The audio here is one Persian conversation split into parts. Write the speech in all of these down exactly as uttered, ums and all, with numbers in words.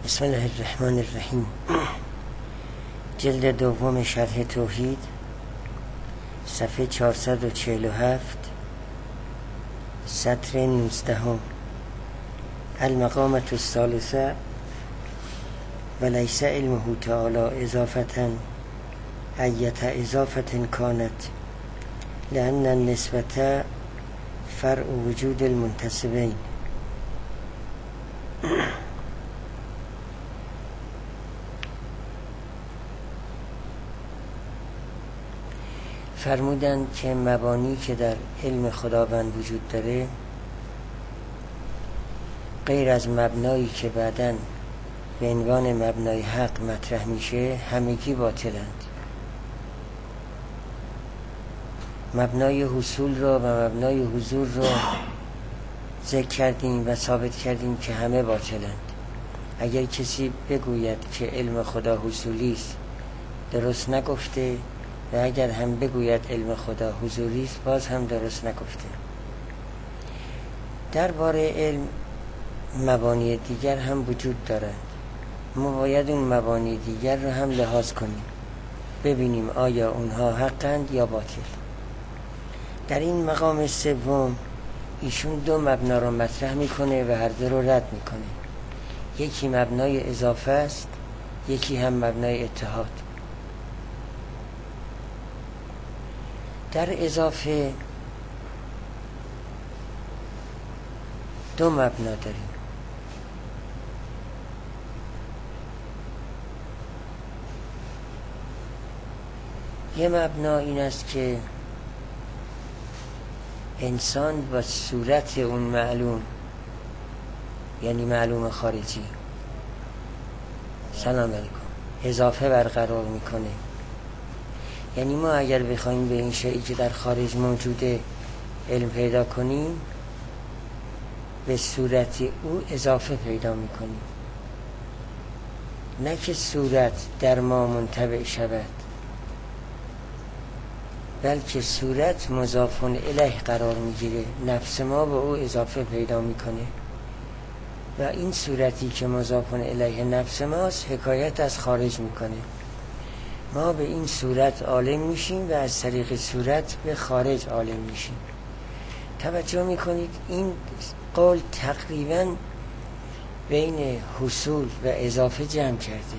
بسم الله الرحمن الرحیم. جلد دوم شرح توحید، صفحه چهارصد و چهل و هفت، سطر نوزدهم. المقامة الثالثة وليس علمه تعالى اضافة ایة اضافة كانت لأن النسبة فرع وجود المنتسبين. فرمودند که مبانی که در علم خداوند وجود داره غیر از مبنایی که بعداً به عنوان مبنای حق مطرح میشه همگی باطلند. مبنای حصول را و مبنای حضور را ذکر کردیم و ثابت کردیم که همه باطلند. اگر کسی بگوید که علم خدا حصولی است درست نگفته، و اگر هم بگوید علم خدا حضوری است باز هم درست نگفته. درباره علم مبانی دیگر هم وجود دارند. ما باید اون مبانی دیگر رو هم لحاظ کنیم، ببینیم آیا اونها حقند یا باطل. در این مقام سوم ایشون دو مبنا رو مطرح میکنه و هر دو رو رد میکنه. یکی مبنای اضافه است، یکی هم مبنای اتحاد. در اضافه دو مبنا داریم. یه مبنا این است که انسان با صورت اون معلوم، یعنی معلوم خارجی، سلام علیکم، اضافه برقرار میکنه. یعنی ما اگر بخوایم به این شیئی که در خارج موجوده علم پیدا کنیم به صورت او اضافه پیدا میکنیم، نه که صورت در ما منطبع شود، بلکه صورت مضاف الیه قرار میگیره، نفس ما به او اضافه پیدا میکنه و این صورتی که مضاف الیه نفس ماست حکایت از خارج میکنه. ما به این صورت عالم میشیم و از طریق صورت به خارج عالم میشیم. توجه میکنید این قول تقریبا بین حصول و اضافه جمع کرده،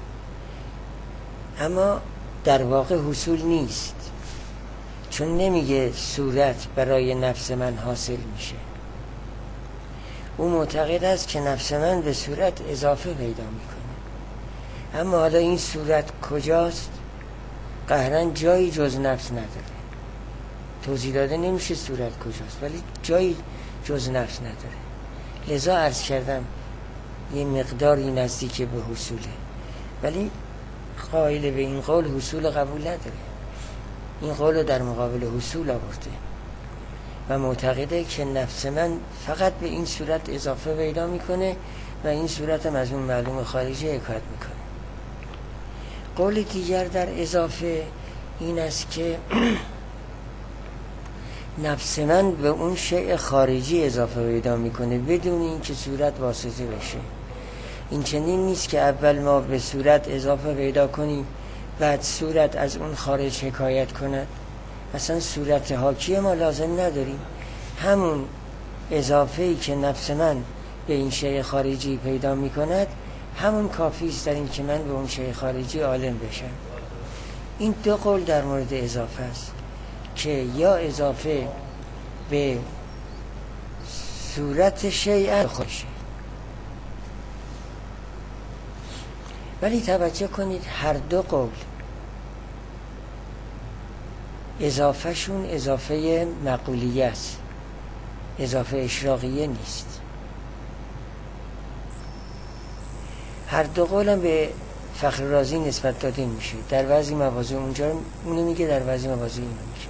اما در واقع حصول نیست، چون نمیگه صورت برای نفس من حاصل میشه. او معتقد است که نفس من به صورت اضافه پیدا میکنه، اما حالا این صورت کجاست؟ قهرن جایی جز نفس نداره. توضیح داده نمیشه صورت کجاست، ولی جایی جز نفس نداره. لذا عرض کردم یه مقداری نزدیک به حصوله، ولی قائل به این قول حصول قبول نداره. این قول در مقابل حصول آورده و معتقده که نفس من فقط به این صورت اضافه پیدا میکنه و این صورت هم از اون معلوم خارجی حکایت میکنه. قول دیگر در اضافه این است که نفس من به اون شیء خارجی اضافه پیدا میکنه بدون اینکه صورت واسطه بشه. این چنین نیست که اول ما به صورت اضافه پیدا کنیم بعد صورت از اون خارج حکایت کند. اصلا صورت حاکی ما لازم نداریم. همون اضافه‌ای که نفس من به این شیء خارجی پیدا میکند همون کافی است در این که من به اون شیء خارجی عالم بشم. این دو قول در مورد اضافه است که یا اضافه به صورت شیء خوشه، ولی توجه کنید هر دو قول اضافه شون اضافه مقولیه است، اضافه اشراقیه نیست. هر دو قول هم به فخر رازی نسبت داده میشه. در بعضی مواضع اونجا اونو میگه، در بعضی مواضع اینو میگه.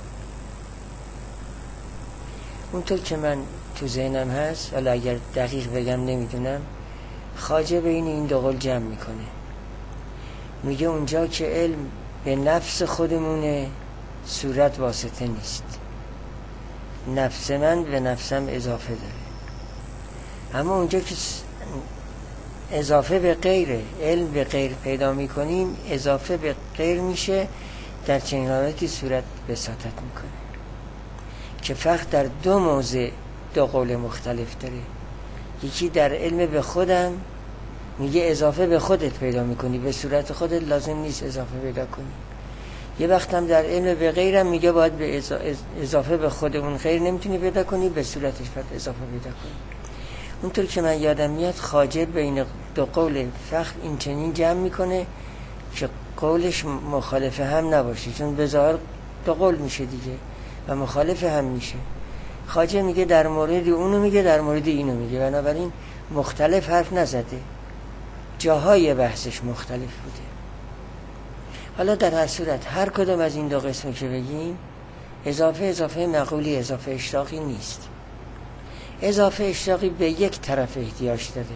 اونطور که من تو ذهنم هست، حالا اگر دقیق بگم نمیدونم، خواجه بین این دو قول جمع میکنه. میگه اونجا که علم به نفس خودمونه صورت واسطه نیست، نفس من به نفسم اضافه داره. اما اونجا که اضافه به غیره، علم به غیر پیدا میکنیم، اضافه به غیر میشه، در چنین حالتی صورت بساطت میکنه که فقط در دو موضع دو قول مختلف داره. یکی در علم به خودم میگه اضافه به خودت پیدا میکنی، به صورت خودت لازم نیست اضافه پیدا کنی. یه وقت هم در علم به غیرم میگه باید به اضافه به خود اون غیر نمیتونی پیدا کنی، به صورتش باید اضافه پیدا کنی. اونطور که من یادم میاد خواجه بین دو قول فقط این چنین جمع میکنه که قولش مخالف هم نباشه، چون به ظاهر دو قول میشه دیگه و مخالف هم میشه. خواجه میگه در مورد اونو میگه، در مورد اینو میگه، بنابراین مختلف حرف نزده، جاهای بحثش مختلف بوده. حالا در هر صورت هر کدوم از این دو قسمی که بگیم اضافه اضافه مقولی اضافه اشتراقی نیست. اضافه اشتراقی به یک طرف احتیاج داره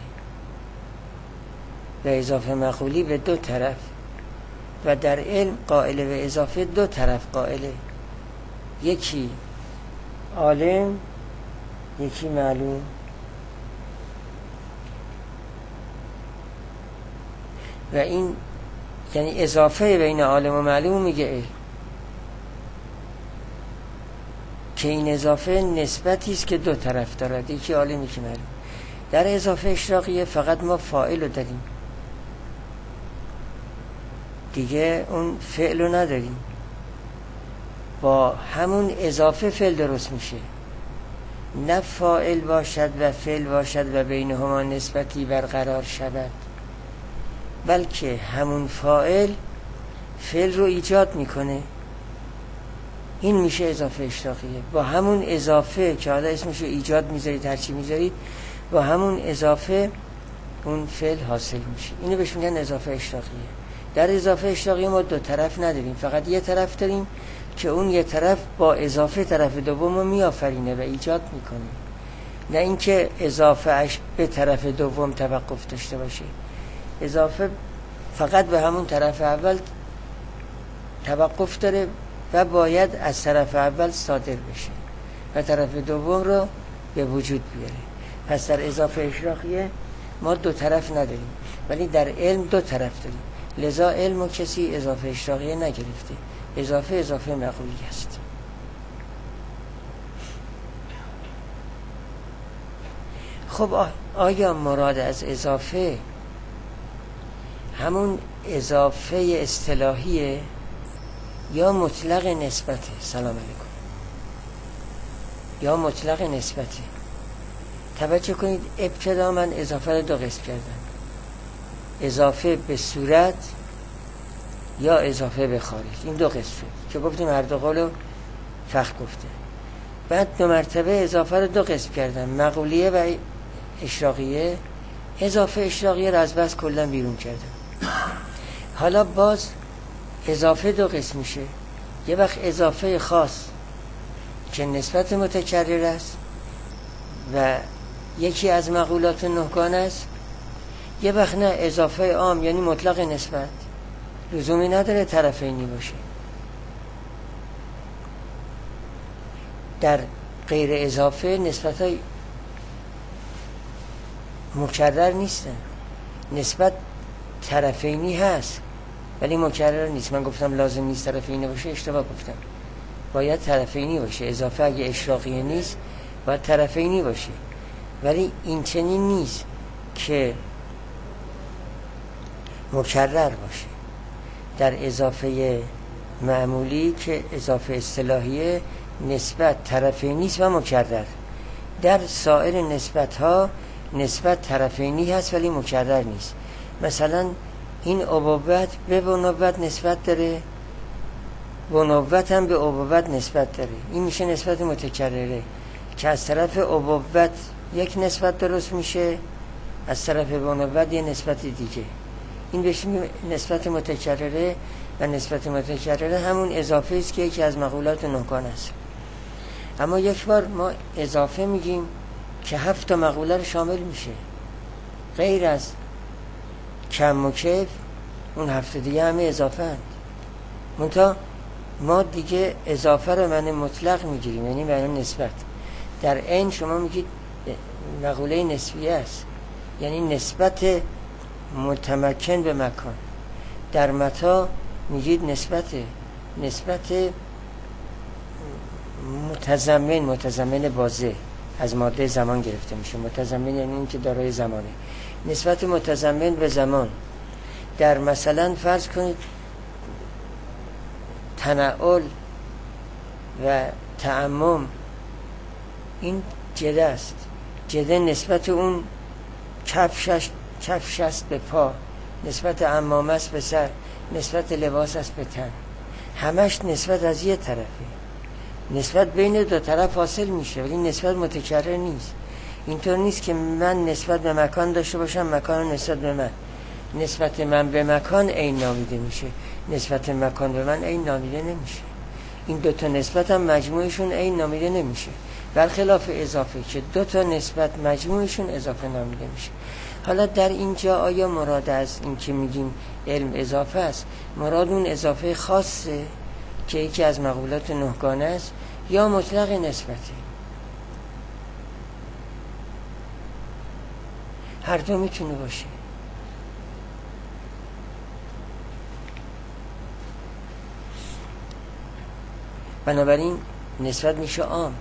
و اضافه مقولی به دو طرف، و در علم قائل به اضافه دو طرف قائله، یکی عالم یکی معلوم. و این یعنی اضافه بین عالم و معلوم میگه علم، که این اضافه نسبتی است که دو طرف دارد، یکی عالم یکی معلوم. در اضافه اشتراقیه فقط ما فاعل رو داریم دیگه، اون فعل رو نداریم، با همون اضافه فعل درست میشه، نه فاعل باشد و فعل باشد و بینهما نسبتی برقرار شود، بلکه همون فاعل فعل رو ایجاد میکنه. این میشه اضافه اشتراقیه. با همون اضافه که حالا اسمشو ایجاد میذارید هرچی میذارید، با همون اضافه اون فعل حاصل میشه. اینو بهش میگن اضافه اشتراقیه. در اضافه اشتراقیه ما دو طرف نداریم، فقط یه طرف داریم که اون یه طرف با اضافه طرف دوم رو میآفرینه و ایجاد میکنه، نه اینکه اضافه اش به طرف دوم توقف داشته باشه. اضافه فقط به همون طرف اول توقف داره و باید از طرف اول صادر بشه و طرف دوم رو به وجود بیاره. پس در اضافه اشتراقیه ما دو طرف نداریم، ولی در علم دو طرف داریم، لذا علم و کسی اضافه اشتراقیه نگرفته. اضافه اضافه مقولی است. خب آیا مراد از اضافه همون اضافه اصطلاحیه یا مطلق نسبته؟ سلام علیکم. یا مطلق نسبته. توجه کنید، ابتدا من اضافه رو دو قسم کردم، اضافه به صورت یا اضافه به خارج. این دو قسم شد که گفتیم هر دو قولو فقه گفته. بعد دو مرتبه اضافه رو دو قسم کردم، مقولیه و اشراقیه. اضافه اشراقیه رو از بس کلا بیرون کردم. حالا باز اضافه دو قسم میشه، یه وقت اضافه خاص که نسبت متکرر است و یکی از مقولات نهگان است، یه وقت نه اضافه عام یعنی مطلق نسبت، لزومی نداره طرفینی باشه. در غیر اضافه نسبت های مکرر نیستن، نسبت طرفینی هست ولی مکرر نیست. من گفتم لازم نیست طرفینی باشه، اشتباه گفتم، باید طرفینی باشه. اضافه اگه اشراقیه نیست باید طرفینی باشه، ولی این چنین نیست که مکرر باشه. در اضافه معمولی که اضافه اصطلاحیه نسبت طرفینی است و مکرر. در سایر نسبت ها نسبت طرفینی هست ولی مکرر نیست. مثلا این ابوت به بنوت نسبت داره، بنوت هم به ابوت نسبت داره. این میشه نسبت متکرره که از طرف ابوت یک نسبت درست میشه، از طرف بنوت یه نسبت دیگه. این بهش نسبت متکرره و نسبت متکرره همون اضافه است که یکی از مقولات نهگان است. اما یک بار ما اضافه میگیم که هفت تا مقوله رو شامل میشه، غیر از کم و کیف اون هفت دیگه همه اضافه هست. منتها ما دیگه اضافه رو معنی مطلق میگیریم، یعنی معنی نسبت. در عین شما میگید مقوله نسبیه است، یعنی نسبت متمکن به مکان. در متا میگید نسبت نسبت متضمن متضمن بازه از ماده زمان گرفته میشه. متضمن یعنی این که دارای زمانه. نسبت متضمن به زمان در مثلا فرض کنید تنعل و تعمم، این جده است. جده نسبت اون کفشش کفش است به پا، نسبت عمامه است به سر، نسبت لباس است به تن. همش نسبت از یه طرفه. نسبت بین دو طرف حاصل میشه ولی نسبت متکرر نیست. اینطور نیست که من نسبت به مکان داشته باشم، مکان نسبت به من. نسبت من به مکان عین نامیده میشه، نسبت مکان به من عین نامیده نمیشه. این دو تا نسبت هم مجموعشون عین نامیده نمیشه، برخلاف اضافه که دو تا نسبت مجموعشون اضافه نامیده میشه. حالا در اینجا آیا مراد از این که میگیم علم اضافه است، مراد اون اضافه خاصه که یکی از مقولات نهگانه است یا مطلق نسبته؟ هر دو میتونه باشه. بنابراین نسبت میشه عام.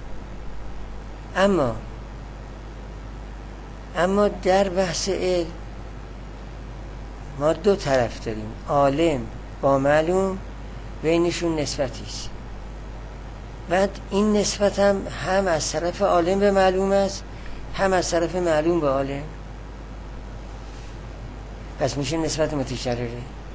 اما اما در بحث علم ما دو طرف داریم، عالم با معلوم، بینشون نسبتی است. بعد این نسبت هم هم از طرف عالم به معلوم است، هم از طرف معلوم به عالم. پس میشه نسبت متکرره.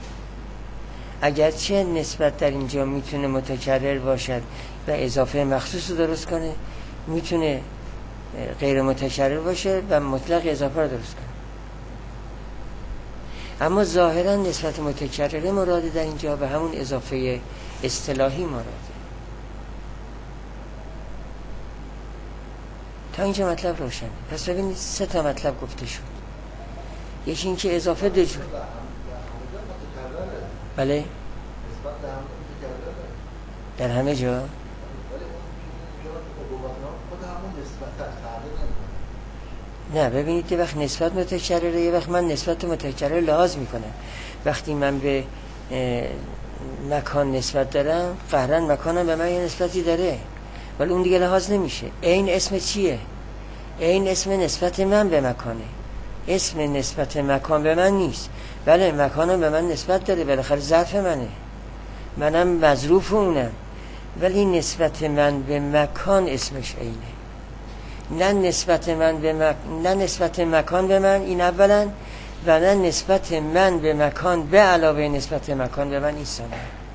اگرچه نسبت در اینجا میتونه متکرر باشد و اضافه مخصوص رو درست کنه، میتونه غیر متکرر باشه و مطلق اضافه رو درست کنه. اما ظاهرا نسبت متکرره مراده در اینجا و همون اضافه اصطلاحی مراده. تا اینجا مطلب روشنه. پس ببینید سه تا مطلب گفته شد. یکی این که اضافه دو جور. بله در همه جا. نه ببینید، یه وقت نسبت متکرره، یه وقت من نسبت متکرر لحاظ میکنم. وقتی من به مکان نسبت دارم، قهرن مکانم به من یه نسبتی داره، ولی اون دیگه لحاظ نمیشه. این اسم چیه؟ این اسم نسبت من به مکانه. اسم نسبت مکان به من نیست. بله مکانم به من نسبت داره، بالاخره ظرف منه، منم مظروف اونم، ولی نسبت من به مکان اسمش اینه. نه نسبت من به مک... نه نسبت مکان به من، این اولا، و نه نسبت من به مکان به علاوه نسبت مکان به من ایستانه.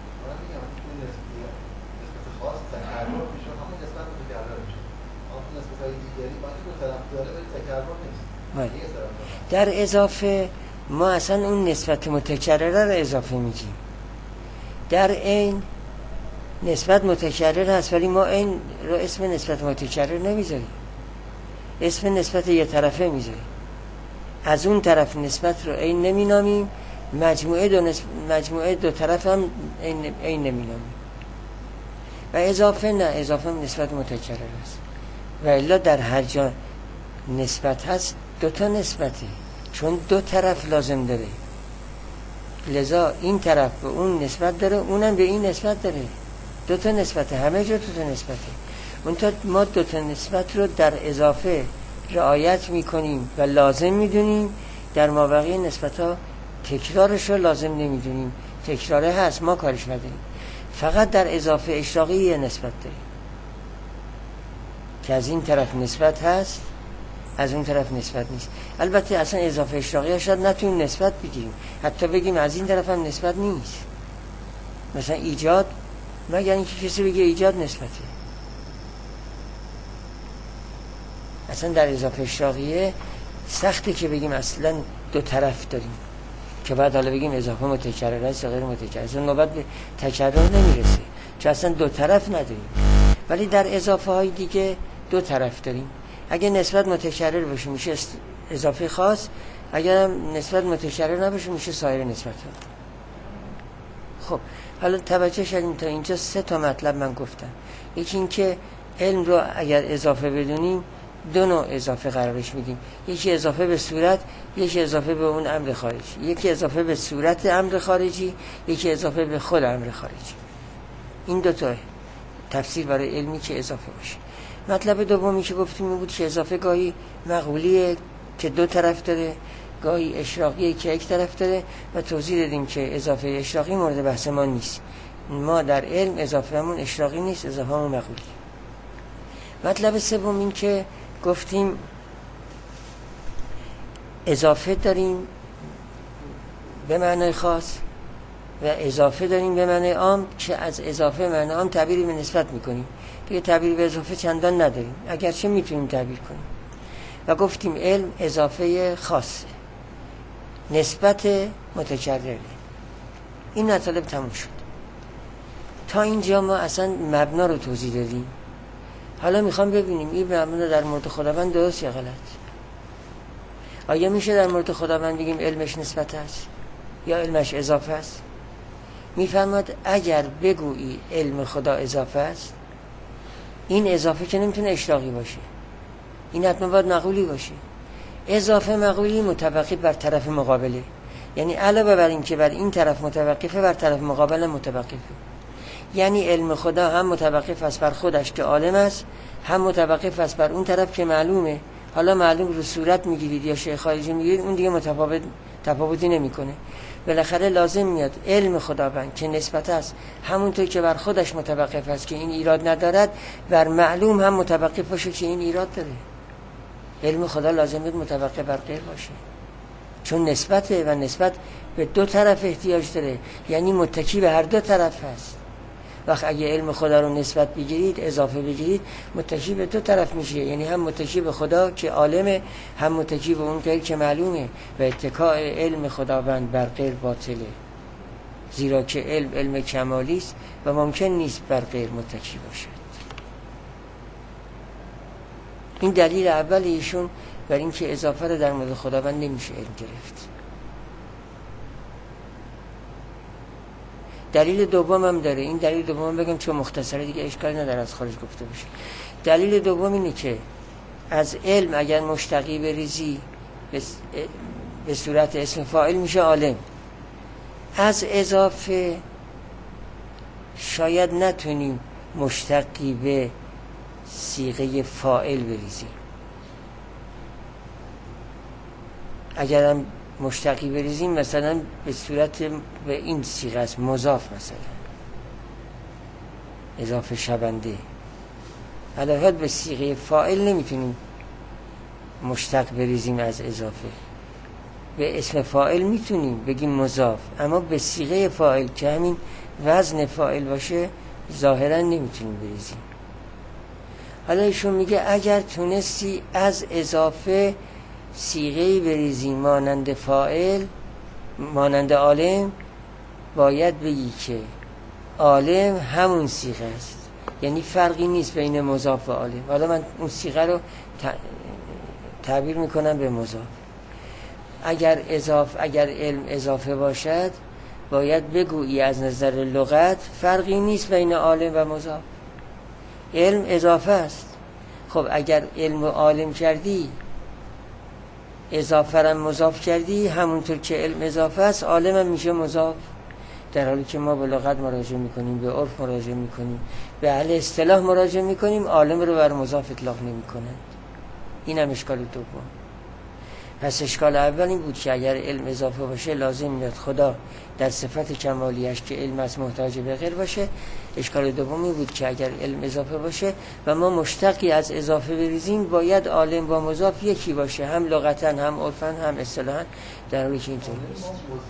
در اضافه ما اصلا اون نسبت متکرره رو اضافه میگیم. در این نسبت متکرر هست ولی ما این رو اسم نسبت متکرر نمیذاریم، اسم نسبت یه طرفه میذاریم. از اون طرف نسبت رو این نمینامیم، مجموعه دو, نسب... مجموعه دو طرف هم این, این نمینامیم. و اضافه نه، اضافه نسبت متکرر است. و الا در هر جا نسبت هست دو تا نسبته، چون دو طرف لازم داره، لذا این طرف به اون نسبت داره، اونم به این نسبت داره. دو تا نسبته، همه جا دو تا نسبته. منتها ما دو تا نسبت رو در اضافه رعایت میکنیم و لازم میدونیم، در مابقی نسبت ها تکرارش رو لازم نمیدونیم. تکراره هست، ما کارش نداریم. فقط در اضافه اشراقی یه نسبت داریم که از این طرف نسبت هست، از اون طرف نسبت نیست. البته اصلا اضافه اشراقی شاید نتونیم نسبت بگیریم، حتی بگیم از این طرف هم نسبت نیست. مثلا ایجاد، مگر اینکه کسی بگه ایجاد نسبته. اصلا در اضافه اشراقیه سخته که بگیم اصلا دو طرف داریم که بعد حالا بگیم اضافه متکرر است یا غیر متکرر. اصلا نوبت به تکرر نمیرسه چون اصلا دو طرف نداریم. ولی در اضافه های دیگه دو طرف داریم. اگه نسبت متکرر باشه میشه اضافه خاص، اگر نسبت متکرر نباشه میشه سایر نسبت ها. خب حالا توجه شدیم تا اینجا سه تا مطلب من گفتم. یکی این که علم رو اگر اضافه بدونیم دو نوع اضافه قرارش میدیم، یکی اضافه به صورت، یکی اضافه به اون امر خارجی. یکی اضافه به صورت امر خارجی، یکی اضافه به خود امر خارجی. این دو تا تفسیر برای علمی که اضافه باشه. مطلب دومی که گفتیم این بود که اضافه گاهی مقولیه که دو طرف داره، گاهی اشراقیه که یک طرف داره و توضیح دادیم که اضافه اشراقی مورد بحث ما نیست. ما در علم اضافه همون اشراقی نیست، اضافه همون مقولی. مطلب سوم این که گفتیم اضافه داریم به معنای خاص و اضافه داریم به معنای عام که از اضافه معنای عام تعبیری به نسبت میکنیم، دیگه تعبیری به اضافه چندان نداریم اگرچه میتونیم تعبیر کنیم. و گفتیم علم اضافه خاصه، نسبت متکرره. این مطلب تموم شد. تا اینجا ما اصلا مبنا رو توضیح دادیم. حالا میخوام ببینیم این مبنا در مورد خداوند درست یا غلط. آیا میشه در مورد خداوند بگیم علمش نسبت است یا علمش اضافه است؟ میفرماد اگر بگویی علم خدا اضافه است، این اضافه که نمیتونه اشراقی باشه، این حتما باید مقولی باشه. اضافه مقولی متوقف بر طرف مقابله، یعنی علاوه بر این که بر این طرف متوقفه بر طرف مقابل متوقفه. یعنی علم خدا هم متوقف است بر خودش که عالم است، هم متوقف است بر اون طرف که معلومه. حالا معلوم رو صورت میگیرید یا شیء خارجی میگیرید، اون دیگه متفاوت تفاوتی نمیکنه. بالاخره لازم میاد علم خداوند که نسبت است همونطور که بر خودش متوقف است که این ایراد ندارد، بر معلوم هم متوقف باشه که این ایراد داره. علم خدا لازم میاد متوقف بر غیر باشه، چون نسبته و نسبت به دو طرف احتیاج داره، یعنی متکی به هر دو طرف هست. وقت اگه علم خدا رو نسبت بگیرید، اضافه بگیرید، متکی به دو طرف میشه، یعنی هم متکی به خدا که عالمه، هم متکی به اون غیر که معلومه. و اتکاء علم خداوند بر غیر باطله، زیرا که علم علم کمالی است و ممکن نیست بر غیر متکی باشد. این دلیل اول ایشون بر این که اضافه رو در مورد خداوند نمیشه علم گرفت. دلیل دوم هم داره. این دلیل دوم بگم چون مختصره دیگه اشکال نداره از خارج گفته بشه. دلیل دوم اینه که از علم اگر مشتقی بریزی به صورت اسم فاعل میشه عالم. از اضافه شاید نتونیم مشتقی به صیغه فاعل بریزیم. اگر هم مشتقی بریزیم مثلا به صورت به این صیغه است، مضاف مثلا، اضافه شونده. علاوه به صیغه فاعل نمیتونیم مشتق بریزیم از اضافه. به اسم فاعل میتونیم بگیم مضاف، اما به صیغه فاعل که همین وزن فاعل باشه ظاهرا نمیتونیم بریزیم. حالا ایشون میگه اگر تونستی از اضافه صیغه‌ای بریزی مانند فاعل، مانند عالم، باید بگی که عالم همون صیغه است، یعنی فرقی نیست بین مضاف و عالم. حالا من اون صیغه رو تعبیر میکنم به مضاف. اگر اضاف اگر علم اضافه باشد باید بگویی از نظر لغت فرقی نیست بین عالم و مضاف. علم اضافه است. خب اگر علم و عالم کردی، اضافه را مضاف کردی، همونطور که علم اضافه است عالم هم میشه مضاف. در حالی که ما به لغت مراجعه میکنیم، به عرف مراجعه میکنیم، به اهل اصطلاح مراجعه میکنیم، عالم رو بر مضاف اطلاق نمیکنند. این هم اشکال دوم. پس اشکال اول این بود که اگر علم اضافه باشه لازم میاد خدا در صفت کمالیش که علم از محتاج به غیر باشه. اشکال دومی بود که اگر علم اضافه باشه و ما مشتقی از اضافه بریزیم باید عالم با مضاف یکی باشه، هم لغتا هم عرفا هم اصطلاحا، در حالی که اینطور نیست.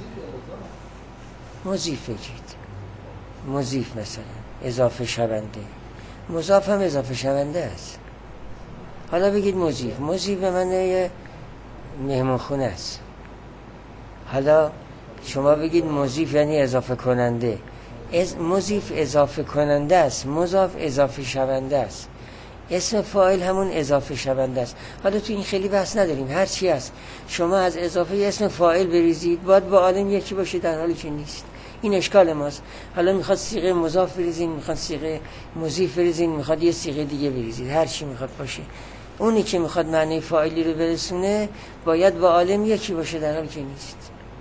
مضیف بگید، مضیف مثلا اضافه شونده، مضاف هم اضافه شونده است. حالا بگید مضیف، مضیف به معنی مهمان خونه است. حالا شما بگید مضیف یعنی اضافه کننده. از مضیف اضافه کننده است، مضاف اضافه شونده است. اسم فاعل همون اضافه شونده است. حالا تو این خیلی بحث نداریم، هر چی است شما از اضافه اسم فاعل بریزید باید با عالم یکی باشه، در حالی که نیست. این اشکال ماست. حالا میخواد صیغه مضاف بریزین، میخواد صیغه مضیف بریزین، میخواد یه صیغه دیگه بریزید، هر چی میخواد باشه. اونی که میخواد معنی فاعلی رو برسونه باید با عالم یکی باشه، در حالی که نیست.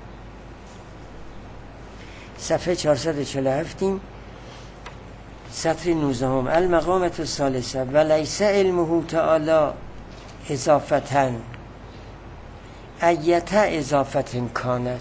صفحه چهارصد و چهل و هفت سطر نوزده هم المقامة الثالثه و لیس علمه تعالی اضافتا ایت اضافت کانت.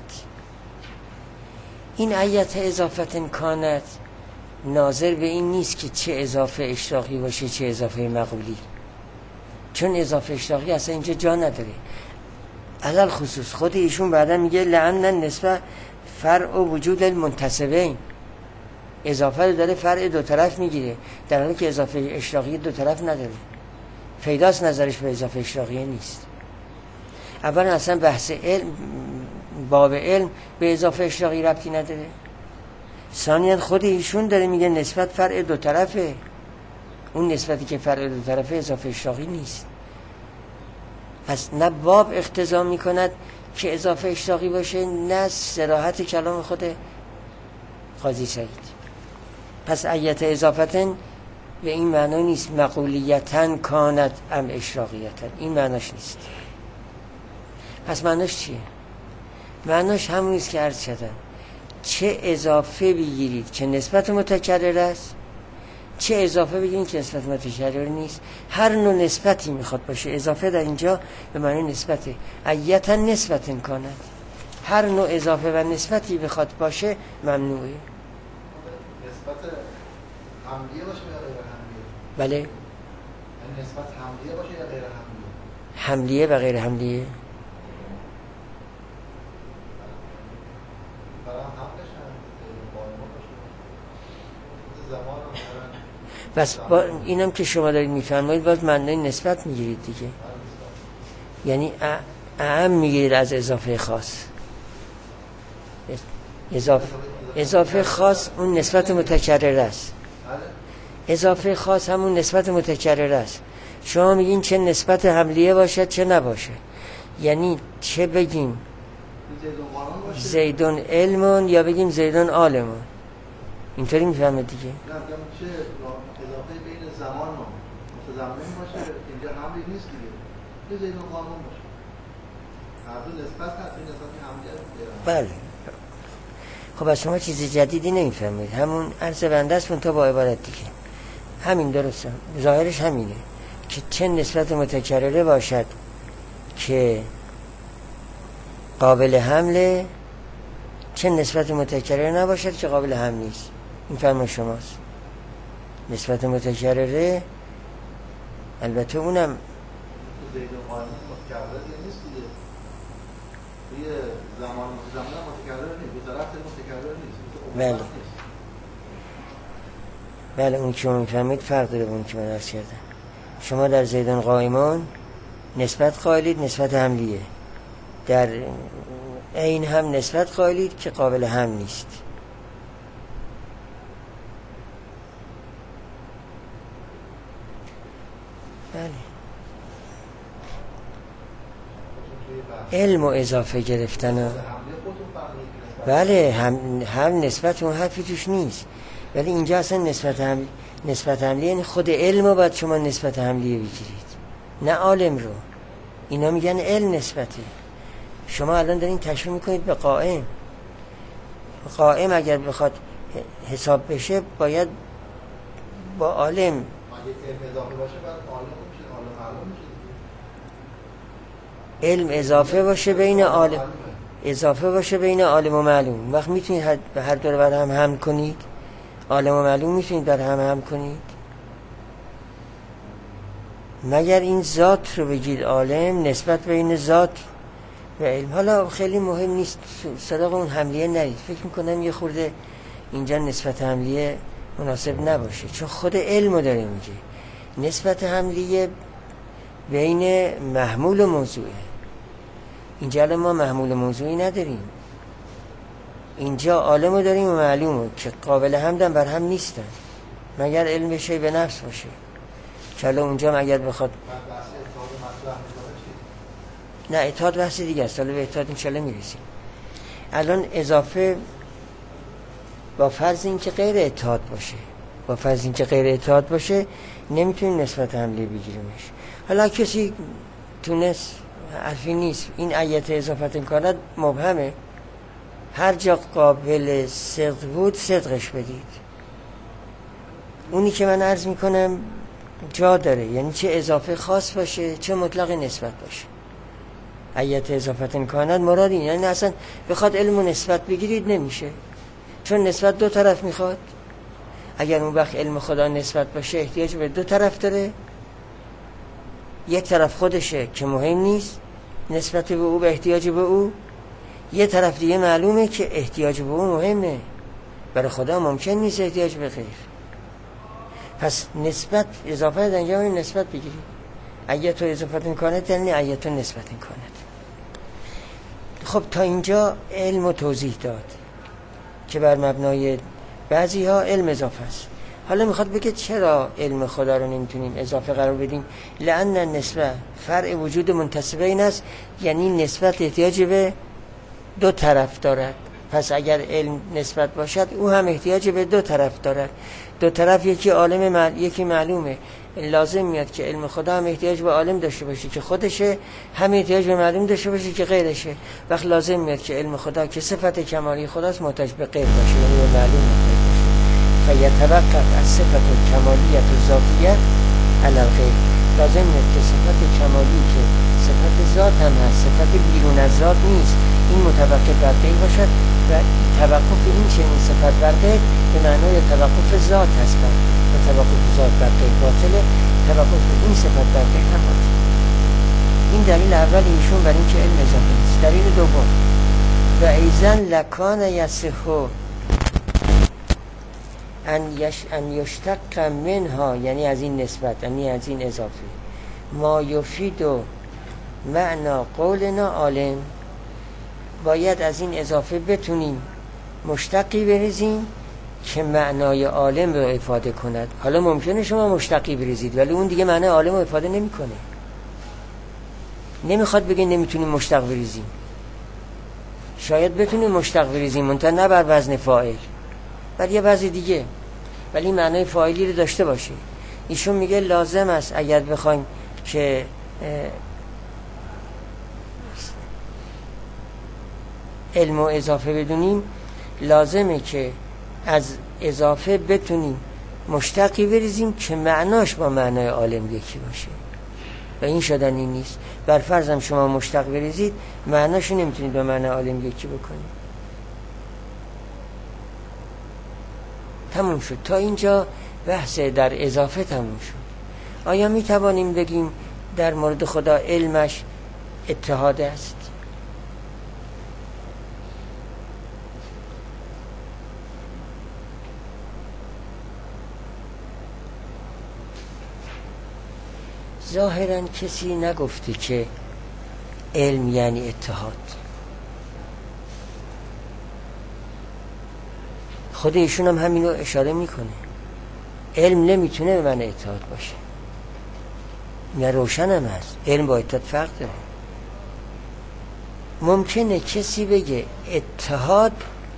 این ایت اضافت کانت ناظر به این نیست که چه اضافه اشتراقی باشه چه اضافه مقولی، چون اضافه اشتراقی اصلا اینجا جا نداره. علل خصوص خود ایشون بعدا میگه لعن النسبه فرع وجود المنتسبین، اضافه رو داره فرع دو طرف میگیره، در حالی که اضافه اشتراقی دو طرف نداره. پیداست نظرش به اضافه اشتراقی نیست. اولا اصلا بحث علم، باب علم به اضافه اشتراقی ربطی نداره. ثانیاً خود ایشون داره میگه نسبت فرع دو طرفه، اون نسبتی که فرع دو طرفه اضافه اشتراقی نیست. پس نه باب اقتضا میکند که اضافه اشتراقی باشه، نه صراحت کلام خود قاضی سعید. پس ایت اضافتن به این معنا نیست مقولیتن کانت ام اشراقیتن، این معناش نیست. پس معناش چیه؟ معناش همونیست که عرض شدن، چه اضافه بگیرید که نسبت متکرر است، چه اضافه بگیرید که نسبت متکرر نیست. هر نوع نسبتی میخواد باشه، اضافه در اینجا به معنی نسبته، ایتن نسبتن کانت، هر نوع اضافه و نسبتی بخواد باشه ممنوعه. نسبت حملیه باشه یا غیر حملیه؟ بله. یعنی نسبت حملیه باشه یا غیر حملیه؟ حملیه و غیر حملیه. بس با اینم که شما دارید میفرمایید باز معنی نسبت میگیرید دیگه، یعنی اعم میگیرید از اضافه خاص. اضافه اضافه خاص اون نسبت متکرر است، اضافه خاص همون نسبت متکرر است. شما میگین چه نسبت حملیه باشد چه نباشه، یعنی چه بگیم زیدون علمون یا بگیم زیدون عالمون، اینطوری میفهمه دیگه. چه اضافه بین زمان و متضمن باشه، اینجا حملی نیست دیگه، یه زیدون قانون باشه، هر دو نسبت هست، این نسبت حملیه. بله. خب از شما چیز جدیدی نمیفهمید، همون عرض بنده است تا با عبارت دیگه. همین درسته، ظاهرش همینه که چه نسبت متکرره باشد که قابل حمله، چه نسبت متکرره نباشد که قابل حمل نیست. این فرمان شماست. نسبت متکرره البته اونم زیدون قانون متکرر نیست دیگه، توی زمان متضمن متکرر نیست، دو طرف متکرر نیست. بله بله اون که اون فهمید فرق داره با اون که من عرض کردم. شما در زیدون قائمان نسبت قائلید نسبت حملیه، در این هم نسبت قائلید که قابل هم نیست. بله. علم و اضافه گرفتن، بله هم, هم نسبت اون حرفی توش نیست، ولی اینجا اصلا نسبت حملی، نسبت حملی یعنی خود علم رو باید شما نسبت حملیه بگیرید، نه عالم رو. اینا میگن علم نسبته. شما الان دارین تشبیه میکنید به قائم. قائم اگر بخواد حساب بشه باید با عالم، اگه علم اضافه باشه بعد عالم میشه، عالم معلوم میشه. علم اضافه باشه بین عالم، اضافه باشه بین عالم و معلوم. وقت میتونید به هر دور بر هم هم کنید، عالم و معلوم میتونید بر هم هم کنید، مگر این ذات رو بگید عالم، نسبت بین ذات و علم. حالا خیلی مهم نیست، صدق اون حملیه نرید. فکر میکنم یه خورده اینجا نسبت حملیه مناسب نباشه، چون خود علم رو داره میگه. نسبت حملیه بین محمول و موضوعه. اینجا ما محمول موضوعی نداریم، اینجا عالم رو داریم و معلومه که قابل حمدن بر هم نیستن مگر علم شی به نفس باشه. چلا اونجا اگر بخواد نه اتحاد بحث دیگه است، حالا به اتحاد انشالله میرسیم. الان اضافه با فرض این که غیر اتحاد باشه، با فرض این که غیر اتحاد باشه نمیتونیم نسبت حملی بگیریمش. حالا کسی تونست، حرفی نیست، این ایت اضافت امکانات مبهمه، هر جا قابل صدق بود صدقش بدید. اونی که من عرض میکنم جا داره، یعنی چه اضافه خاص باشه چه مطلق نسبت باشه. ایت اضافت امکانات مراد این، یعنی اصلا بخواد علم و نسبت بگیرید نمیشه، چون نسبت دو طرف میخواد. اگر اون وقت علم خدا نسبت باشه احتیاج به دو طرف داره، یک طرف خودشه که مهم نیست نسبت به او به احتیاج به او، یه طرف دیگه معلومه که احتیاج به او مهمه، برای خدا ممکن نیست احتیاج به غیر. پس نسبت اضافه انجام نسبت بگیرید. ایت و اضافت امکانات یعنی ایت و نسبت امکانات. خب تا اینجا علم و توضیح داد که بر مبنای بعضی ها علم اضافه است. حالا میخواد بگه چرا علم خدا رو نمیتونیم اضافه قرار بدیم؟ لأن النسبه فرع وجود منتسبین است، یعنی نسبت احتیاج به دو طرف دارد. پس اگر علم نسبت باشد او هم احتیاج به دو طرف دارد. دو طرف یکی عالم مع... یکی معلومه. لازم میاد که علم خدا هم احتیاج به عالم داشته باشه که خودشه، هم احتیاج به معلوم داشته باشه که غیرشه. وقت لازم میاد که علم خدا که صفت کمالی خداست محتاج به غیر باشه، یعنی به معلوم محتاج باشه. فیتوقف از صفت کمالیت و ذاتیت علی الغیر. لازم میاد که صفت کمالی که صفت ذات هم هست، صفت بیرون از ذات نیست، این متوقف بر غیر باشد و توقف این چنین صفت بر غیر به معنای توقف ذات هست. و توقف ذات بر غیر باطله، توقف این صفت بر غیر هم باطله. این دلیل اول ایشون بر این که علم اضافه نیست. دلیل دوم و ایزن لکان یصحو ان یش ان یشتق منها، یعنی از این نسبت، یعنی از این اضافه، ما یفید و معنا قولنا عالم، باید از این اضافه بتونیم مشتقی بریزیم که معنای عالم رو افاده کند. حالا ممکنه شما مشتقی بریزید ولی اون دیگه معنای عالم رو افاده نمیکنه. نمیخواد بگه نمیتونیم مشتق بریزیم، شاید بتونیم مشتق بریزیم منتها نه بر وزن فاعل، بر یه وزن دیگه، ولی معنای فاعلی رو داشته باشه. ایشون میگه لازم است اگر بخوایم که علم و اضافه بدونیم، لازمه که از اضافه بتونیم مشتقی بریزیم که معناش با معنای عالم یکی باشه و این شدنی نیست. بر فرضم شما مشتق بریزید معناشو نمیتونید با معنای عالم یکی بکنید. تموم شد. تا اینجا بحث در اضافه تموم شد. آیا می توانیم بگیم در مورد خدا علمش اتحاد است؟ ظاهراً کسی نگفته که علم یعنی اتحاد. خود ایشون هم همینو اشاره میکنه. علم نمیتونه به معنی اتحاد باشه. نه روشن هم هست. علم با اتحاد فرق داره. ممکنه کسی بگه اتحاد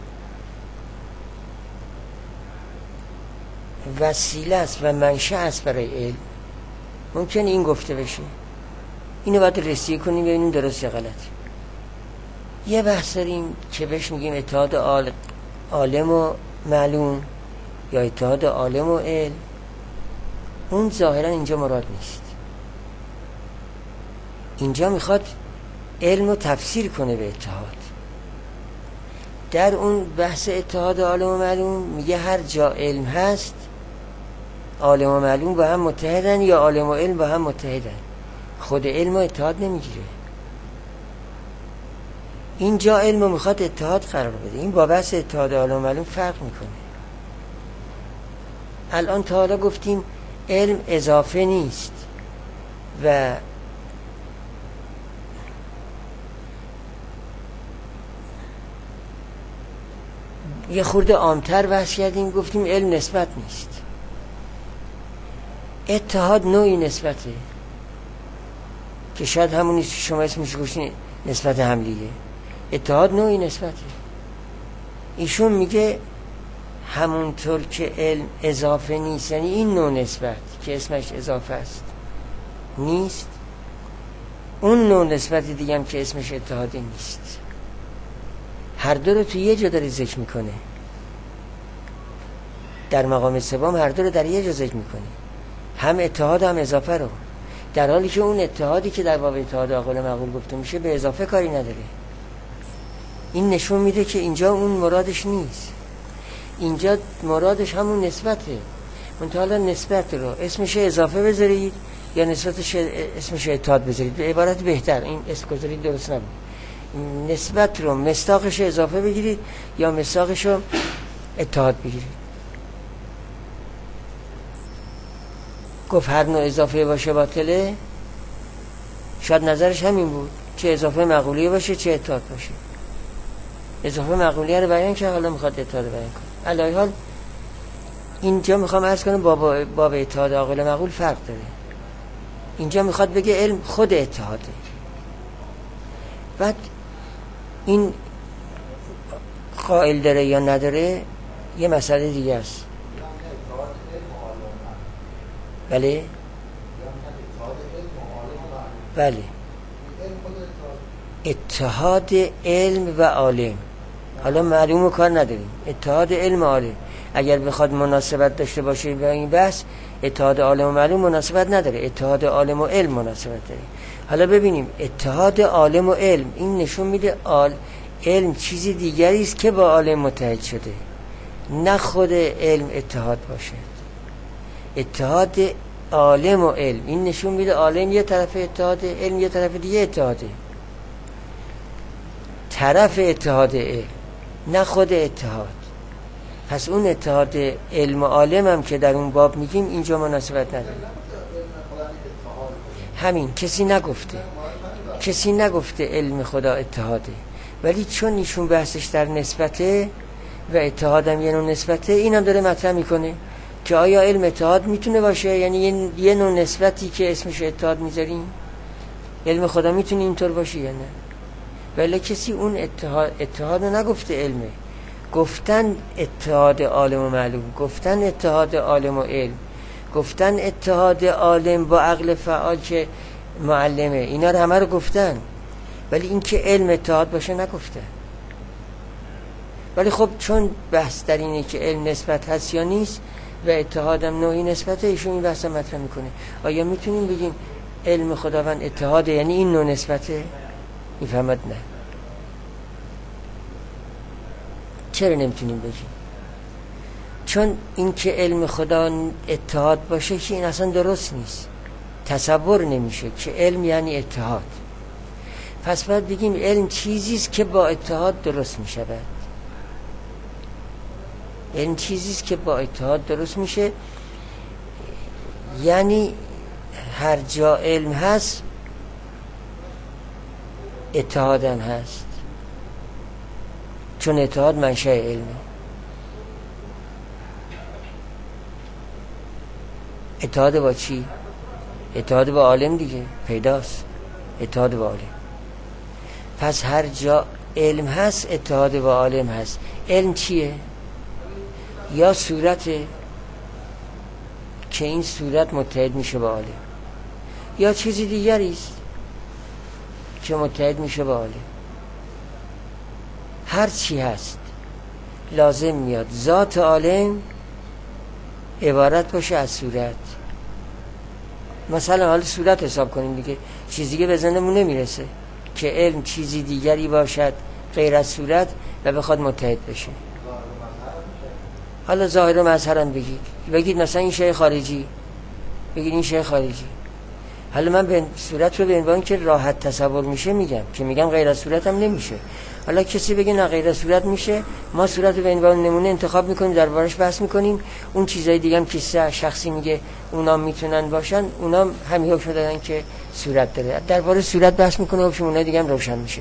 وسیله است و منشأ است برای علم. ممکنه این گفته بشه. اینو باید رسیه کنیم ببینیم درست یا غلط. یه بحث داریم که بهش میگیم اتحاد عالم و معلوم یا اتحاد عالم و علم. اون ظاهرا اینجا مراد نیست. اینجا میخواد علم رو تفسیر کنه به اتحاد. در اون بحث اتحاد عالم و معلوم میگه هر جا علم هست عالم و معلوم با هم متحدن یا عالم و علم با هم متحدن. خود علم و اتحاد نمیگیره. اینجا علم رو میخواد اتحاد قرار بده. این با بحث اتحاد عالم و معلوم فرق میکنه. الان تا حالا گفتیم علم اضافه نیست و یه خورده عامتر بحث کردیم گفتیم علم نسبت نیست. اتحاد نوعی نسبته که شاید همونی که شما اسمش گوشین نسبت حملیه. اتحاد نوعی نسبته. ایشون میگه همونطور که علم اضافه نیست، یعنی این نوع نسبت که اسمش اضافه است نیست، اون نوع نسبت دیگه هم که اسمش اتحادی نیست. هر دو رو توی یه جا داره ذکر میکنه، در مقام سوم هر دو رو در یه جا ذکر میکنه، هم اتحاد هم اضافه رو، در حالی که اون اتحادی که در باب اتحاد عاقل و معقول گفته میشه به اضافه کاری نداره. این نشون میده که اینجا اون مرادش نیست، اینجا مرادش همون نسبته. منتها حالا نسبت رو اسمش اضافه بذارید یا نسبتش اسمش اتحاد بذارید، به عبارت بهتر، این اسم گذارید درست نبود. نسبت رو مصداقش اضافه بگیرید یا مصداقش رو اتحاد بگیرید. گفت هر نوع اضافه باشه باطله، شاید نظرش همین بود، چه اضافه معقولیه باشه چه اتحاد باشه. اضافه معقولیه رو بیان که حالا میخواد اتحاد رو بیان کنه. علی حال اینجا میخوام عرض کنم باب باب اتحاد عاقل معقول فرق داره. اینجا میخواد بگه علم خود اتحاده. بعد این قائل داره یا نداره یه مسئله دیگه است. بله بله اتحاد علم و عالم، حالا معلوم و کار نداریم، اتحاد علم و عالم اگر بخواد مناسبت داشته باشه با این بحث، اتحاد عالم و معلوم مناسبت نداره، اتحاد عالم و علم مناسبت داره. حالا ببینیم اتحاد عالم و علم، این نشون میده آل علم چیزی دیگری است که با عالم متحد شده، نه خود علم اتحاد باشه. اتحاد عالم و علم این نشون میده عالم یه طرف اتحاد، علم یه طرف دیگه اتحاده. طرف اتحاد علم نه خود اتحاد. پس اون اتحاد علم و عالم هم که در اون باب میگیم اینجا مناسبت نداره. همین کسی نگفته کسی نگفته علم خدا اتحاده، ولی چون ایشون بحثش در نسبته و اتحادم یه نوع نسبته، اینم داره مطرح میکنه که آیا علم اتحاد میتونه باشه، یعنی یه نوع نسبتی که اسمش اتحاد میذاریم، علم خدا میتونه اینطور باشه یا نه. ولی کسی اون اتحاد اتحاد رو نگفته علمه، گفتن اتحاد عالم و معلوم، گفتن اتحاد عالم و علم، گفتن اتحاد عالم با عقل فعال که معلمه، اینا رو همه رو گفتن، ولی این که علم اتحاد باشه نگفتن. ولی خب چون بحث در اینه که علم نسبت هست یا نیست و اتحادم نوعی نسبته، ایشون این بحث مطرح میکنه. آیا میتونیم بگیم علم خداوند اتحاده یعنی این نوع نسبته؟ میفهمد نه. چرا نمیتونیم بگیم؟ چون این که علم خدا اتحاد باشه که این اصلا درست نیست، تصور نمیشه که علم یعنی اتحاد. پس باید بگیم علم چیزیست که با اتحاد درست میشود. علم چیزیست که با اتحاد درست میشه، یعنی هر جا علم هست اتحادم هست، چون اتحاد منشأ علمه. اتحاد با چی؟ اتحاد با عالم دیگه پیداست، اتحاد با عالم. پس هر جا علم هست اتحاد با عالم هست. علم چیه؟ یا صورته که این صورت متحد میشه با عالم، یا چیزی دیگری است که متحد میشه با عالم. هر چی هست لازم میاد ذات عالم عبارت باشه از صورت. مثلا حالا صورت حساب کنیم دیگه، چیز دیگه به ذهنمون نمیرسه که علم چیزی دیگری باشد غیر از صورت و بخواد متحد بشه. حالا ظاهر و مظهرم بگید، بگید مثلا این شیء خارجی، بگید این شیء خارجی. حالا من به صورت رو به عنوان که راحت تصور میشه میگم، که میگم غیر از صورت هم نمیشه. حالا کسی بگه نه غیر از صورت میشه، ما صورت رو به عنوان نمونه انتخاب میکنیم، دربارش بحث میکنیم. اون چیزای دیگه هم که شخصی میگه اونا میتونن باشن، اونا همین حکم دادن که صورت داره، درباره صورت بحث میکنه، حکم اونها دیگه هم روشن میشه.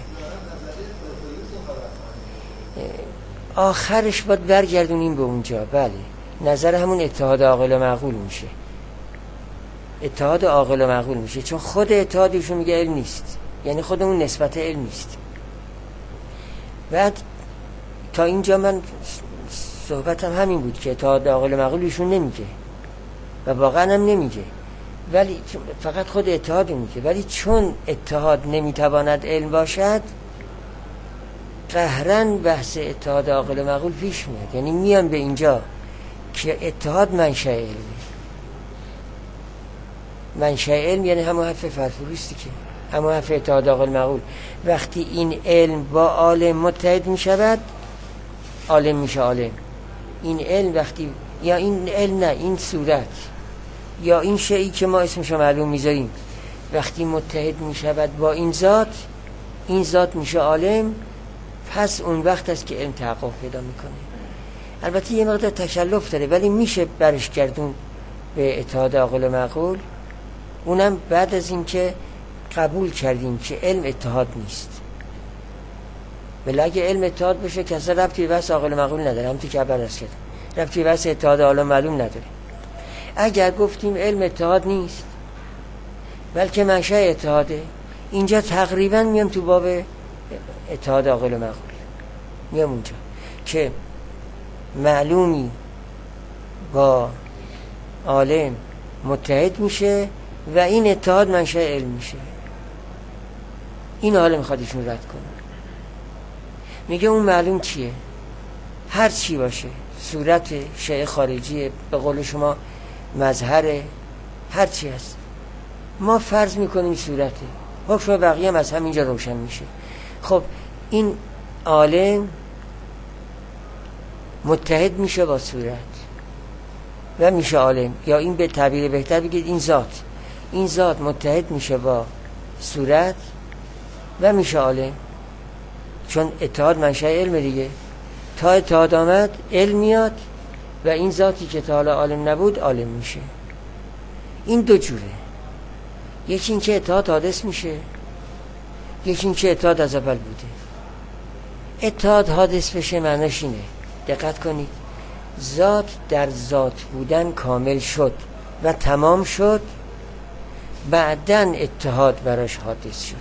آخرش باید برگردونیم به اونجا. بله، نظر همون اتحاد عاقل و معقول میشه، اتحاد عاقل و معقول میشه، چون خود اتحادیشون میگه علم نیست، یعنی خود اون نسبت علم نیست. بعد تا اینجا من صحبت هم همین بود که اتحاد عاقل و معقول ایشون نمیگه و واقعا هم نمیگه، ولی فقط خود اتحاد میگه، ولی چون اتحاد نمیتواند علم باشد قهرن بحث اتحاد عاقل و معقول پیش میاد. یعنی میان به اینجا که اتحاد منشأ علمه. منشأ علم یعنی همون حرف فرفوریستی که همون حرف اتحاد عاقل و معقول. وقتی این علم با عالم متحد میشود عالم میشه عالم. این علم وقتی یا این علم نه این صورت یا این شیئی که ما اسمشو معلوم میذاریم وقتی متحد میشود با این ذات، این ذات میشه عالم، پس اون وقت است که علم تحقق پیدا میکنه. البته یه مقدار تکلف داره ولی میشه برش گردون به اتحاد عاقل و معقول، اونم بعد از این که قبول کردیم که علم اتحاد نیست. ولی اگه علم اتحاد بشه که اصلا ربطی به بحث عاقل و معقول نداره، همونطور که اول عرض کردم ربطی به بحث اتحاد عالم معلوم نداره. اگر گفتیم علم اتحاد نیست بلکه منشأ اتحاده، اینجا تقریبا میام تو باب اتحاد عاقل و معقول، میام اونجا که معلومی با عالم متحد میشه و این اتحاد منشأ علم میشه. این حالا میخواد ایشون رد کنه. میگه اون معلوم چیه؟ هر چی باشه، صورت شیء خارجی، به قول شما مظهر، هر چی هست ما فرض میکنیم صورته، حکم بقیه هم از همینجا روشن میشه. خب این عالم متحد میشه با صورت و میشه عالم، یا این به تعبیر بهتر بگید این ذات این ذات متحد میشه با صورت و میشه عالم، چون اتحاد منشأ علم دیگه. تا اتحاد آمد علم میاد و این ذاتی که تا حالا عالم نبود عالم میشه. این دو جوره، یکی این که اتحاد حادث میشه، یکی این که اتحاد از اول بوده. اتحاد حادث بشه معناش اینه، دقت کنید، ذات در ذات بودن کامل شد و تمام شد، بعدن اتحاد براش حادث شد.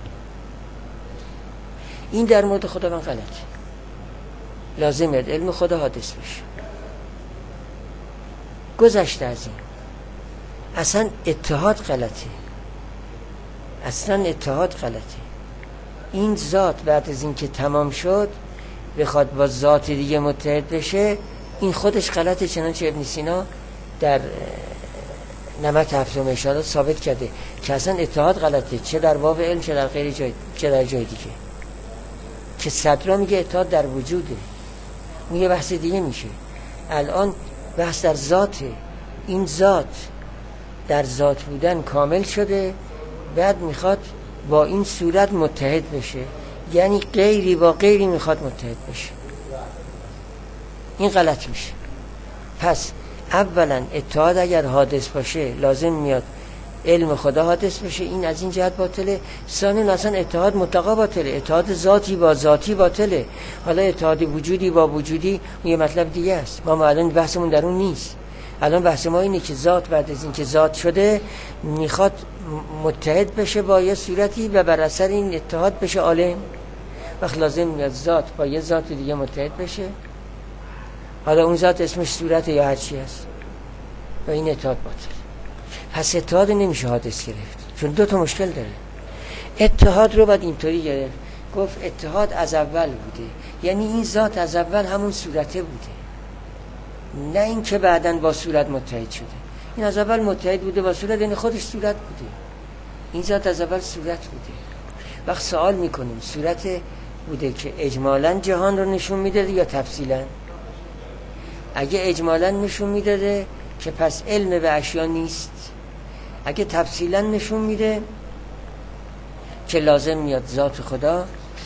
این در مورد خداوند غلطه. لازمه علم خدا حادث بشه. گذشته از این اصلا اتحاد غلطه، اصلا اتحاد غلطه. این ذات بعد از این که تمام شد بخواد با ذات دیگه متحد بشه، این خودش غلطه. چنانچه ابن سینا در نمط هفتم اشارات ثابت کرده که اصلا اتحاد غلطه، چه در باب علم چه در غیر جای چه در جای دیگه. که صدرا میگه اتحاد در وجوده، اون یه بحث دیگه میشه. الان بحث در ذاته، این ذات در ذات بودن کامل شده، بعد میخواد با این صورت متحد بشه، یعنی غیری با غیری میخواد متحد بشه. این غلط میشه. پس اولا اتحاد اگر حادث باشه لازم میاد علم خدا حادث بشه، این از این جهت باطله. ثانیا اصلا اتحاد مطلقا باطله، اتحاد ذاتی با ذاتی باطله. حالا اتحاد وجودی با وجودی یه مطلب دیگه است، ما الان بحثمون در اون نیست. الان بحث ما اینه که ذات بعد از این که ذات شده میخواد متحد بشه با یه صورتی و بر اثر این اتحاد بشه عالم. وقت لازم میاد ذات با یه ذات دیگه متحد بشه، حالا اون ذات اسمش صورت یا هر چی هست، و این اتحاد باطل. پس اتحاد نمیشه حادث گرفت، چون دو تا مشکل داره. اتحاد رو باید اینطوری گرفت، گفت اتحاد از اول بوده، یعنی این ذات از اول همون صورته بوده، نه این که بعدن با صورت متحد شده. این از اول متحد بوده با صورت، یعنی خودش صورت بوده. این ذات از اول صورت بوده. وقت سوال میکنیم صورت بوده که اجمالاً جهان رو نشون میداده یا تفصیلاً؟ اگه اجمالاً نشون میداده که پس علم به اشیا نیست، اگه تفصیلاً نشون میده که لازم میاد ذات خدا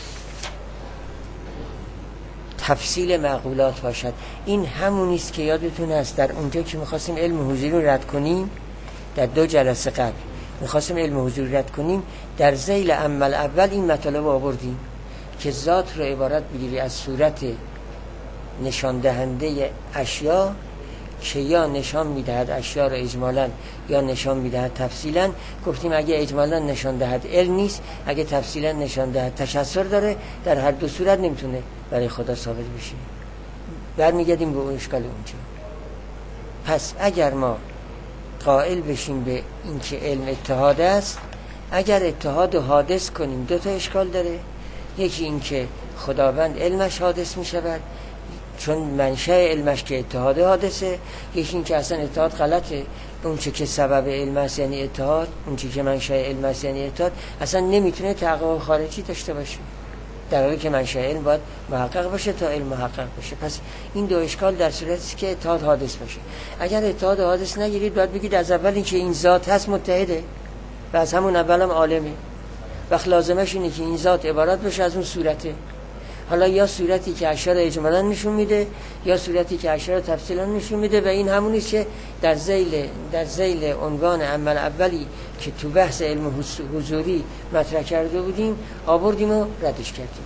تفصیل معقولات باشد. این همونیست که یادتون هست در اونجا که میخواستیم علم حضوری رو رد کنیم، در دو جلسه قبل میخواستیم علم حضوری رد کنیم، در ذیل عمل اول این مطالب آوردیم که ذات رو عبارت بگیری از صورت نشان دهنده اشیا که یا نشان میدهد اشیا رو اجمالاً یا نشان میدهد تفصیلاً. گفتیم اگه اجمالاً نشان دهد علم نیست، اگه تفصیلاً نشان دهد تشسر داره، در هر دو صورت نمیتونه برای خدا ثابت بشه. برمیگردیم به اون اشکال اونجا. پس اگر ما قائل بشیم به اینکه علم اتحاد است، اگر اتحاد رو حادث کنیم دو تا اشکال داره. یکی این که خداوند علمش حادث می شود چون منشأ علمش که اتحاد حادثه. یکی این که اصلا اتحاد غلطه، اون چه که سبب علم است یعنی اتحاد، اون چه که منشأ علم است یعنی اتحاد، اصلا نمیتونه تحقق خارجی داشته باشه، در حالی که منشأ علم باید محقق باشه تا علم محقق باشه. پس این دو اشکال در صورتی است که اتحاد حادث باشه. اگر اتحاد حادث نگیرید باید بگید از اول این که این ذات هست متحده و از همون اولم عالمه، وقت لازمش اینه که این ذات عبارت بشه از اون صورته. حالا یا صورتی که اشاره اجمالا نشون میده یا صورتی که اشاره تفصیلا نشون میده و این همونیه که در ذیل در ذیل عنوان عمل اولی که تو بحث علم حضوری مطرح کرده بودیم آوردیم و ردش کردیم.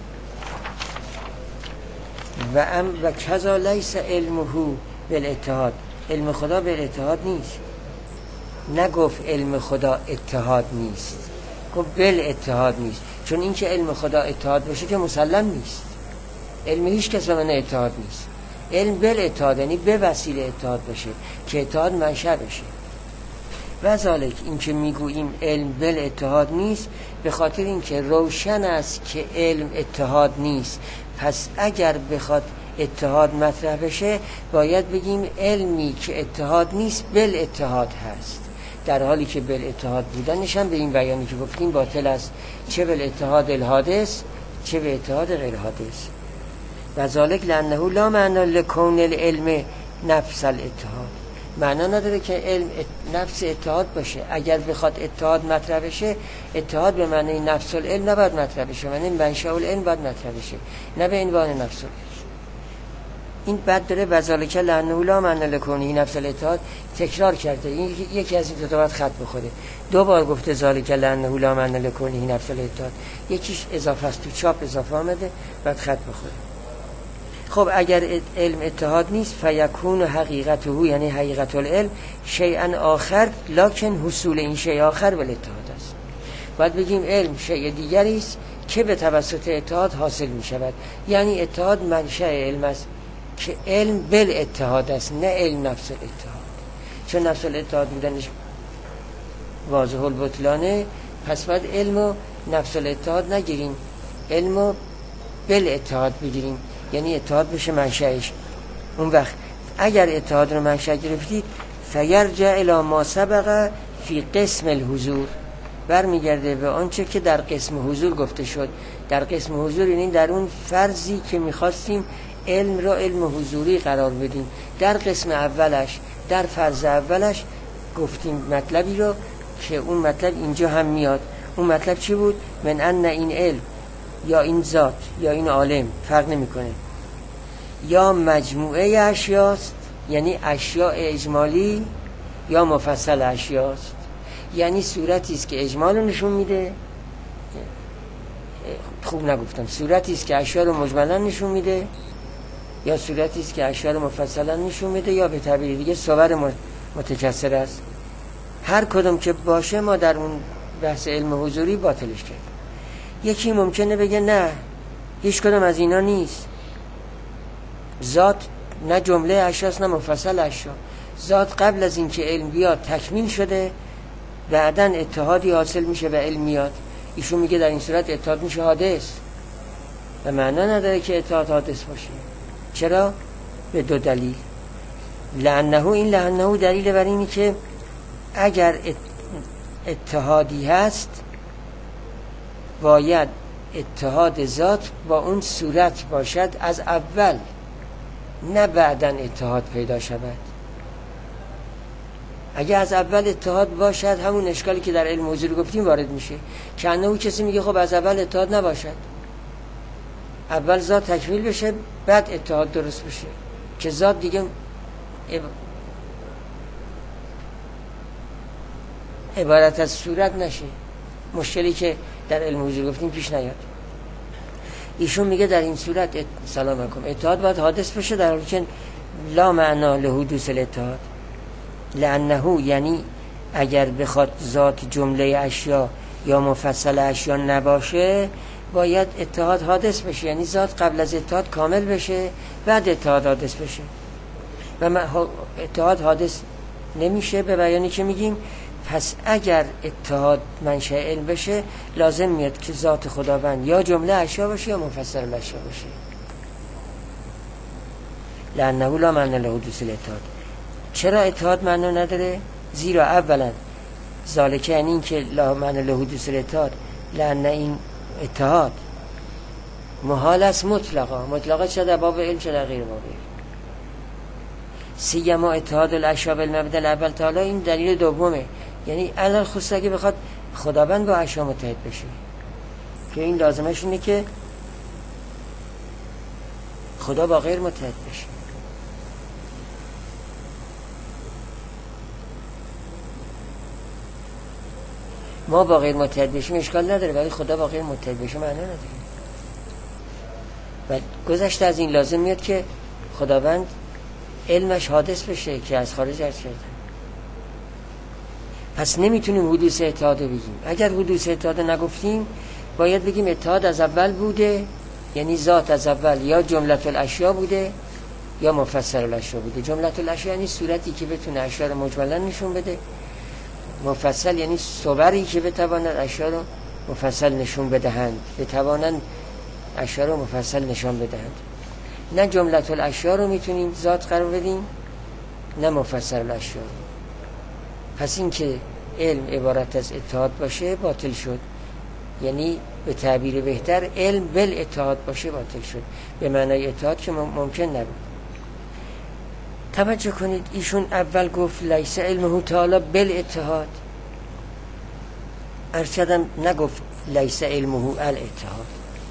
و ام و کذا لیس علمه بالاتحاد، علم خدا بالاتحاد نیست. نگفت علم خدا اتحاد نیست، گفت بالاتحاد نیست، چون این که علم خدا اتحاد باشه که مسلم نیست. علم هیچ کس به من اتحاد نیست. علم بالاتحاد یعنی به وسیله اتحاد باشه که اتحاد منشأ بشه. و ذالک این که میگوییم علم بالاتحاد نیست به خاطر این که روشن است که علم اتحاد نیست. پس اگر بخواد اتحاد مطرح بشه باید بگیم علمی که اتحاد نیست بالاتحاد هست، در حالی که بالاتحاد بودنش هم به این بیانی که گفتیم باطل است، چه بالاتحاد الحادث چه به اتحاد غیر حادث. و ذالک لانه لا معنی لکون العلم نفس الاتحاد، معنا نداره که علم نفس اتحاد باشه. اگر بخواد اتحاد مطرح بشه، اتحاد به معنی نفس العلم نباید مطرح بشه، معنی منشأ العلم باید مطرح بشه، نه به عنوان نفس العلم. این بعد داره و ذالک لانه لا معنی لکونه نفس الاتحاد تکرار کرده. این یکی از این دو تا باید خط بخوره. دو بار گفته ذالک لانه لا معنی لکونه نفس الاتحاد، یکیش اضافه است تو چاپ اضافه آمده بعد خط بخوره. خب اگر علم اتحاد نیست فیکون حقیقته یعنی حقیقت العلم شیئا آخر لکن حصول این شیء آخر بالاتحاد است. باید بگیم علم شیء دیگری است که به توسط اتحاد حاصل می شود، یعنی اتحاد منشأ علم است که علم بالاتحاد است نه علم نفس الاتحاد. چون نفس الاتحاد بودنش واضح البطلانه، پس باید علم و نفس الاتحاد نگیریم، علم و بالاتحاد بگیریم، یعنی اتحاد بشه منشأش. اون وقت اگر اتحاد رو منشأ گرفتید فیرجع الی ما سبق فی قسم الحضور، برمیگرده به آنچه که در قسم حضور گفته شد. در قسم حضور یعنی در اون فرضی که میخواستیم علم را علم حضوری قرار بدیم. در قسم اولش در فرض اولش گفتیم مطلبی رو که اون مطلب اینجا هم میاد. اون مطلب چی بود؟ من ان این علم یا این ذات یا این عالم فرق نمیکنه، یا مجموعه اشیاست یعنی اشیاء اجمالی یا مفصل اشیاست، یعنی صورتی است که اجمال رو نشون میده، خوب نگفتم، صورتی است که اشیاء رو مجملا نشون میده، یا صورتی است که اشیاء رو مفصلا نشون میده، یا به تعبیر دیگه صور متکثر است. هر کدوم که باشه ما در اون بحث علم حضوری باطلش کردیم. یکی ممکنه بگه نه هیچ کدوم از اینا نیست، ذات نه جمله اشیاست نه مفصل اشیا، ذات قبل از اینکه علم بیاد تکمیل شده، بعداً اتحادی حاصل میشه و علم میاد. ایشون میگه در این صورت اتحاد میشه حادث و معنا نداره که اتحاد حادث باشه. چرا؟ به دو دلیل. لعنه، این لعنه دلیل بر اینی که اگر اتحادی هست باید اتحاد ذات با اون صورت باشد از اول، نه بعداً اتحاد پیدا شود. اگه از اول اتحاد باشد همون اشکالی که در علم حضوری گفتیم وارد میشه، که انه کسی میگه خب از اول اتحاد نباشد، اول ذات تکمیل بشه بعد اتحاد درست بشه، که ذات دیگه عبارت از صورت نشه، مشکلی که در علم حضوری گفتیم پیش نیاد. ایشون میگه در این صورت ات... سلام علیکم اتحاد باید حادث بشه، در حالی که لا معنا لحدوث الاتحاد. لانه یعنی اگر بخواد ذات جمله اشیا یا مفصل اشیا نباشه باید اتحاد حادث بشه، یعنی ذات قبل از اتحاد کامل بشه بعد اتحاد حادث بشه و اتحاد حادث نمیشه. به بیانی که میگیم پس اگر اتحاد منشأ علم بشه لازم میاد که ذات خداوند یا جمله اشیا باشه یا مفسر الاشیا باشه. لأنه لا معنی له حدوث الاتحاد. چرا اتحاد معنی نداره؟ زیرا اولا ذالک یعنی این که لا معنی له حدوث الاتحاد، لأن این اتحاد محال است مطلقا. مطلقا چه در باب علم چه در غیر باب علم. سیما اتحاد الاشیا بالمبدا الاول تعالی، این دلیل دومه. یعنی علل خصوص اگه بخواد خداوند با اشیا متحد بشه که این لازمش اینه که خدا با غیر متحد بشه. ما با غیر متحد بشیم اشکال نداره، ولی خدا با غیر متحد بشه معنی نداره. و گذشته از این لازم میاد که خداوند علمش حادث بشه که از خارج عرض شده. پس نمیتونیم حدوث اتحاد بگیم. اگر حدوث اتحاد نگفتیم باید بگیم اتحاد از اول بوده، یعنی ذات از اول یا جملت الاشیا بوده یا مفسر الاشیا بوده. جملت الاشیا یعنی صورتی که بتونه اشیا رو مجملا نشون بده، مفصل یعنی صوری که بتواند اشیا رو مفصل نشون بدهند، بتوانند اشیا رو مفصل نشان بدهند. نه جملت الاشیا رو میتونیم ذات قرار بدیم نه مفسر الاشیا. پس این که علم عبارت از اتحاد باشه باطل شد، یعنی به تعبیر بهتر علم بل اتحاد باشه باطل شد، به معنای اتحاد که ممکن نبود. توجه کنید ایشون اول گفت لیس علمه تعالی بل اتحاد، ارشدم نگفت لیس علمه الاتحاد.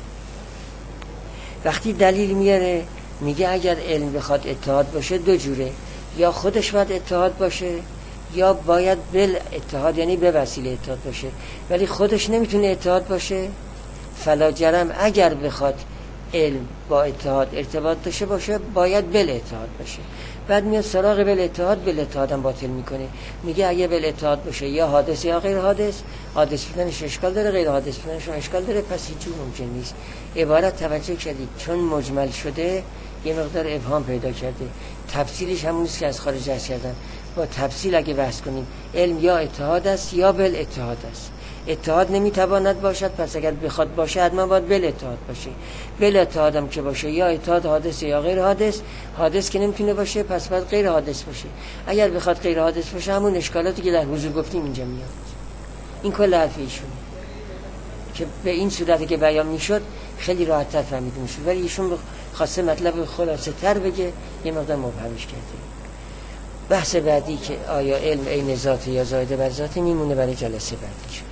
وقتی دلیل میاره میگه اگر علم بخواد اتحاد باشه دو جوره، یا خودش باید اتحاد باشه یا باید بل اتحاد یعنی به وسیله اتحاد باشه، ولی خودش نمیتونه اتحاد باشه. فلا جرم اگر بخواد علم با اتحاد ارتباط داشته باشه باید بل اتحاد باشه. بعد میاد سراغ بل اتحاد، بل اتحاد هم باطل میکنه. میگه اگه بل اتحاد باشه یا حادث یا غیر حادث، حادث بودنش اشکال داره، غیر حادث بودنش اشکال داره، پس هیچ جور ممکن نیست. عبارت توجه کردید چون مجمل شده یه مقدار ابهام پیدا کرده. تفصیلش همونیست که از خارج عرض کردم. با تفصیل اگه بحث کنیم علم یا اتحاد است یا بل اتحاد است. اتحاد نمیتواند باشد، پس اگر بخواد باشه حتما باید بل اتحاد باشه. بل اتحاد هم که باشه یا اتحاد حادث یا غیر حادث. حادث که نمیتونه باشه پس باید غیر حادث باشه. اگر بخواد غیر حادث باشه همون اشکالاتی که در حضور گفتیم اینجا میاد. این کل حرف ایشون که به این صورتی که بیان میشد خیلی راحت تر فهمیده میشد، ولی ایشون خواسته مطلب خلاصه تر بگه یه مقدار مبهمش کرده. بحث بعدی که آیا علم عین ذات یا زائد بر ذات میمونه برای جلسه بعدی.